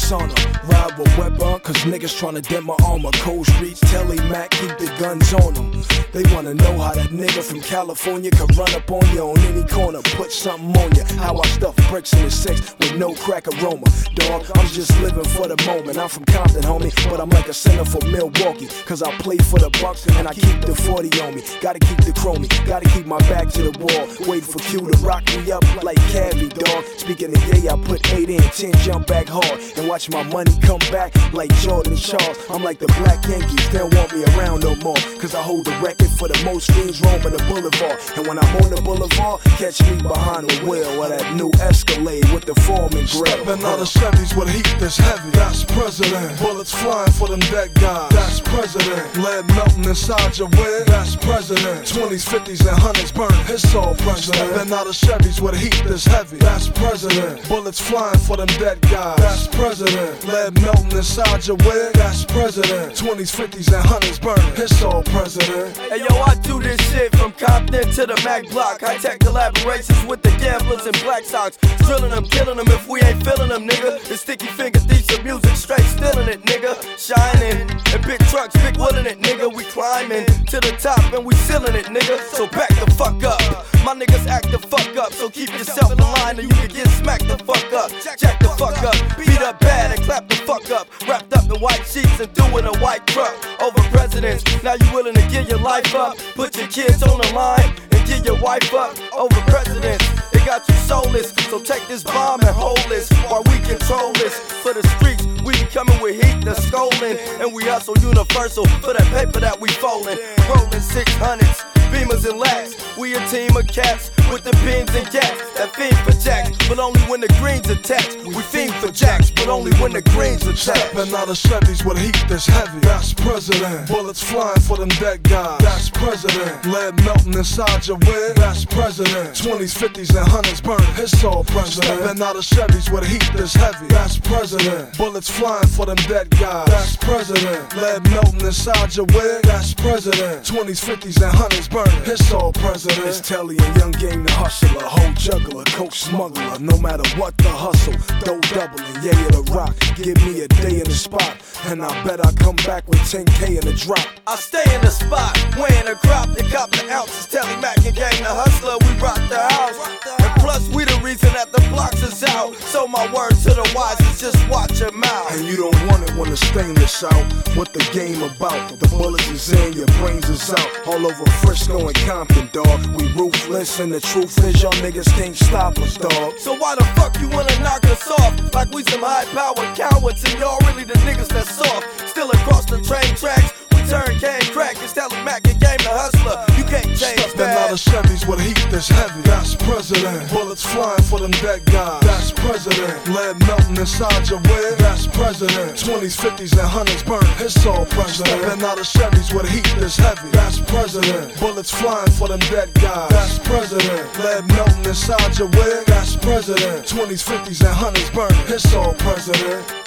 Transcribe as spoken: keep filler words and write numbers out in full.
persona. Ride with weapon, cause niggas tryna dent my armor. Cold streets, Telly Mac, keep the guns on them. They wanna know how that nigga from California can run up on you on any corner, put something on you. How I stuff bricks in the six with no crack aroma. Dog, I'm just living for the moment. I'm from Compton, homie, but I'm like a center for Milwaukee. Cause I play for the Bucks and I keep the forty on me. Gotta keep the chromie, gotta keep my back to the wall. Waiting for Q to rock me up like Cavi, dog. Speaking of gay, I put eight in, ten jump back hard. And watch my money come back like Jordan Charles. I'm like the Black Yankees, they don't want me around no more. Cause I hold the record for the most streams roaming the boulevard. And when I'm on the boulevard, catch me behind the wheel of that new Escalade with the Foreman grill. Stepping out of Chevys with heat that's heavy. That's president. Bullets flying for them dead guys. That's president. Lead melting inside your wig. That's president. Twenties, fifties, and hundreds burning. It's all president. Stepping out of Chevys with heat that's heavy. That's president. Bullets flying for them dead guys. That's president. Lead melting inside your wig. That's president. Twenties, fifties, and hundreds burning. It's all president. Hey yo, I do this shit from Compton to the Mac Block. High tech collaborations with the gamblers and Black Sox. Drilling them, killing them if we ain't feeling them, nigga. The sticky finger thieves of music, straight stealing it, nigga. Shining, and big trucks, big woodin' it, nigga. We climbing to the top and we sealing it, nigga. So back the fuck up. My niggas act the fuck up, so keep yourself in line or you can get smacked the fuck up. Jack the fuck up, beat up bad and clap the fuck up. Wrapped up in white sheets and doing a white truck over presidents. Now you willing to give your life up, put your kids on the line and give your wife up over presidents. It got you soulless, so take this bomb and hold this while we control this. For the streets, we be coming with heat that's scolding, and we hustle universal for that paper that we folding. Rolling six hundreds, Beamers and Lats. We a team of cats with the beams and gats that fiend for jacks, but only when the green's attached. We fiend for jacks, but only when the green's attached. Stepping out of Chevys with heat that's heavy. That's president. Bullets flying for them dead guys. That's president. Lead melting inside your wig. That's president. Twenties, fifties, and hundreds burning. It's all president. Stepping out of Chevys with heat that's heavy. That's president. Bullets flying for them dead guys. That's president. Lead melting inside your wig. That's president. Twenties, fifties, and hundreds burning. It's all president. It's Telly and Young Game the hustler, whole juggler, coke smuggler. No matter what the hustle, dough doubling, yeah, the rock. Give me a day in the spot, and I bet I come back with ten K in the drop. I stay in the spot, weighing a crop, they cop the ounces. Telly Mac and Gang the hustler, we rock the house. And plus, we the reason that the blocks is out. So my word to the wise is just watch your mouth. And you don't want it when the stainless out. What the game about? The bullets is in, your brains is out. All over Frisco and Compton, dog. We ruthless, and the truth is y'all niggas can't stop us, dog. So why the fuck you wanna knock us off? Like we some high-powered cowards, and y'all really the niggas that's soft. Still across the train tracks, we turn cane crack. It's Telly Mac and Game the hustler. You can't change that. Stepping out of Chevys with heat that's heavy. That's president. Bullets flying for them dead guys. That's president. Lead melting inside your wig. That's president. Twenties, fifties, and hundreds burning. It's all president. Stepping out of Chevys with heat that's heavy. That's president. Bullets flying for them dead guys. That's president. Lead melting inside your wig. That's president. Twenties, fifties, and hundreds burning. It's all president.